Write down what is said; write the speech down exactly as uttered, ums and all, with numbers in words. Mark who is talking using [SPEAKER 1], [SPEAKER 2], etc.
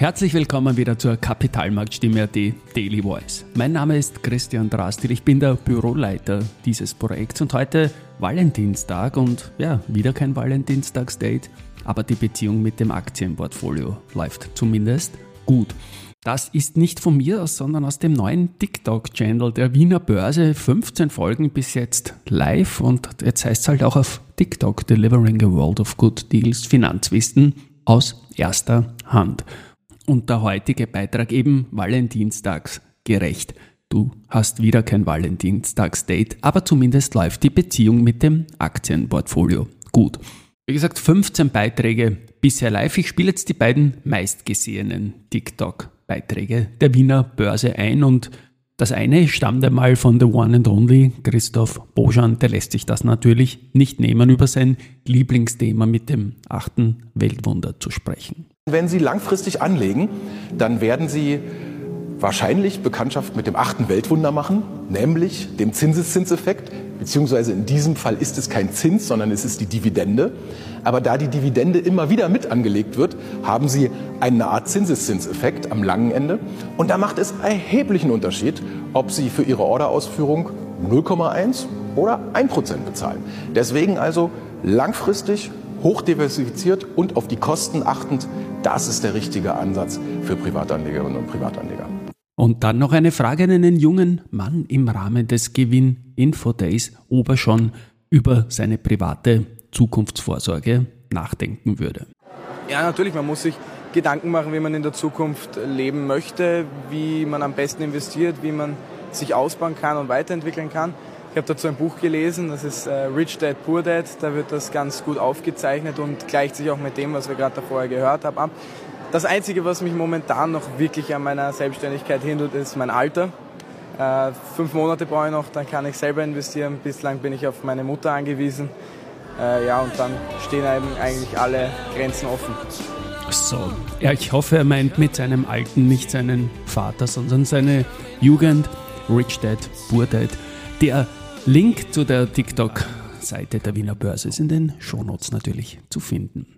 [SPEAKER 1] Herzlich willkommen wieder zur Kapitalmarktstimme punkt at Daily Voice. Mein Name ist Christian Drastil, ich bin der Büroleiter dieses Projekts und heute Valentinstag und ja, wieder kein Valentinstagsdate, aber die Beziehung mit dem Aktienportfolio läuft zumindest gut. Das ist nicht von mir aus, sondern aus dem neuen TikTok-Channel der Wiener Börse. fünfzehn Folgen bis jetzt live und jetzt heißt es halt auch auf TikTok Delivering a World of Good Deals Finanzwissen aus erster Hand. Und der heutige Beitrag eben Valentinstags gerecht. Du hast wieder kein Valentinstagsdate, aber zumindest läuft die Beziehung mit dem Aktienportfolio gut. Wie gesagt, fünfzehn Beiträge bisher live. Ich spiele jetzt die beiden meistgesehenen TikTok-Beiträge der Wiener Börse ein und das eine stammt einmal von the one and only Christoph Boschan. Der lässt sich das natürlich nicht nehmen, über sein Lieblingsthema mit dem achten Weltwunder zu sprechen.
[SPEAKER 2] Wenn Sie langfristig anlegen, dann werden Sie wahrscheinlich Bekanntschaft mit dem achten Weltwunder machen, nämlich dem Zinseszinseffekt, beziehungsweise in diesem Fall ist es kein Zins, sondern es ist die Dividende. Aber da die Dividende immer wieder mit angelegt wird, haben Sie eine Art Zinseszinseffekt am langen Ende. Und da macht es erheblichen Unterschied, ob Sie für Ihre Orderausführung null Komma eins oder ein Prozent bezahlen. Deswegen also langfristig, hochdiversifiziert und auf die Kosten achtend, das ist der richtige Ansatz für Privatanlegerinnen und Privatanleger.
[SPEAKER 1] Und dann noch eine Frage an einen jungen Mann im Rahmen des Gewinn-Info-Days, ob er schon über seine private Zukunftsvorsorge nachdenken würde.
[SPEAKER 3] Ja, natürlich, man muss sich Gedanken machen, wie man in der Zukunft leben möchte, wie man am besten investiert, wie man sich ausbauen kann und weiterentwickeln kann. Ich habe dazu ein Buch gelesen, das ist äh, Rich Dad, Poor Dad, da wird das ganz gut aufgezeichnet und gleicht sich auch mit dem, was wir gerade vorher gehört haben, ab. Das Einzige, was mich momentan noch wirklich an meiner Selbstständigkeit hindert, ist mein Alter. Äh, fünf Monate brauche ich noch, dann kann ich selber investieren. Bislang bin ich auf meine Mutter angewiesen. Äh, ja, und dann stehen eigentlich alle Grenzen offen.
[SPEAKER 1] So, ja, ich hoffe, er meint mit seinem Alten nicht seinen Vater, sondern seine Jugend. Rich Dad, Poor Dad. Der Link zu der TikTok-Seite der Wiener Börse ist in den Shownotes natürlich zu finden.